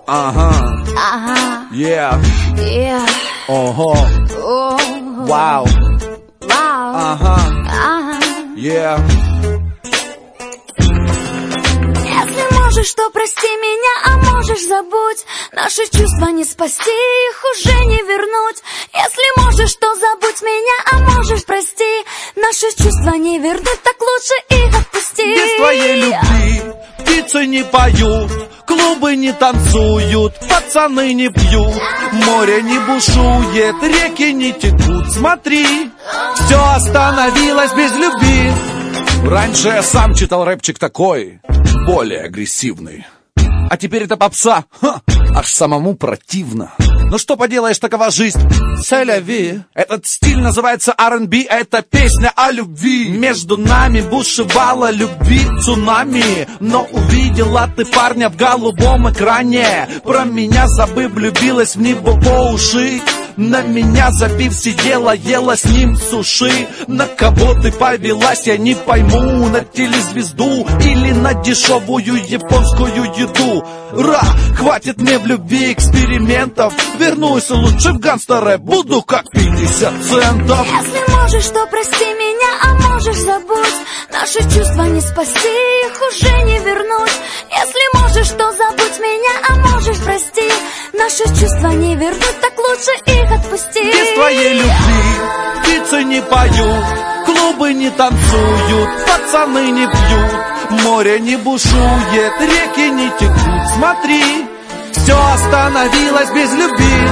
Ага. Yeah. Ого. Вау. Ага. Yeah. Если можешь, то прости меня, а можешь забудь. Наши чувства не спасти, их уже не вернуть. Если можешь, то забудь меня, а можешь прости. Наши чувства не вернуть, так лучше их отпусти. Без твоей любви птицы не поют, клубы не танцуют, пацаны не пьют, море не бушует, реки не текут. Смотри, все остановилось без любви. Раньше я сам читал рэпчик такой, более агрессивный. А теперь это попса, аж самому противно. Ну что поделаешь, такова жизнь. C'est la vie. Этот стиль называется R&B, это песня о любви. Между нами бушевала любви цунами, но увидела ты парня в голубом экране. Про меня забыв, влюбилась в него по уши. На меня забив сидела, ела с ним суши. На кого ты повелась, я не пойму. На телезвезду или на дешевую японскую еду. Хватит мне в любви экспериментов. Вернусь лучше в гангстер-рэп, буду как 50 центов. Если можешь, то прости меня, а можешь забудь. Наши чувства не спасти, их уже не вернуть. Если можешь, то забудь меня, а можешь прости. Наши чувства не вернуть, так лучше их отпусти. Без твоей любви птицы не поют, клубы не танцуют, пацаны не пьют, море не бушует, реки не текут. Смотри, все остановилось без любви.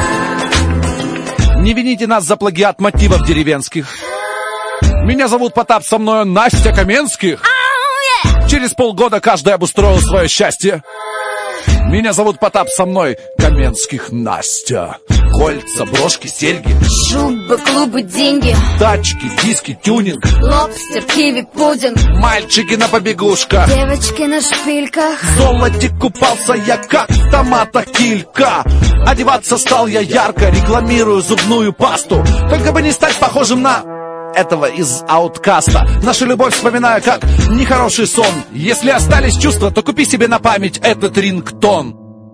Не вините нас за плагиат мотивов деревенских. Меня зовут Потап, со мною Настя Каменских. Через полгода каждый обустроил свое счастье. Меня зовут Потап, со мной Каменских Настя. Кольца, брошки, серьги, шубы, клубы, деньги, тачки, диски, тюнинг, лобстер, киви, пудинг, мальчики на побегушках, девочки на шпильках. В золоте купался я, как в томатах килька. Одеваться стал я ярко, рекламирую зубную пасту. Только бы не стать похожим на этого из Ауткаста. Нашу любовь вспоминаю как нехороший сон. Если остались чувства, то купи себе на память этот рингтон.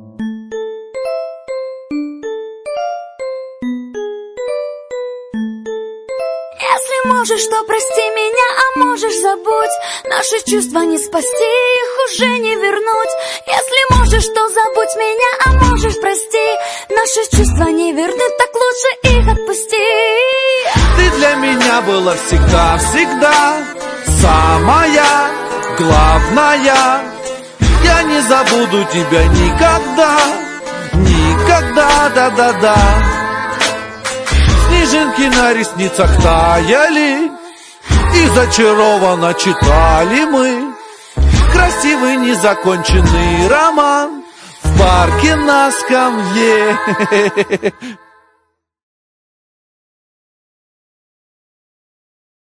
Если можешь, то прости меня, а можешь забудь. Наши чувства не спасти, их уже не вернуть. Если можешь, то забудь меня, а можешь прости. Наши чувства не вернуть, так лучше их отпусти. Ты для меня была всегда, всегда самая главная. Я не забуду тебя никогда, никогда, да-да-да. Снежинки на ресницах таяли, и зачарованно читали мы красивый незаконченный роман в парке на скамье.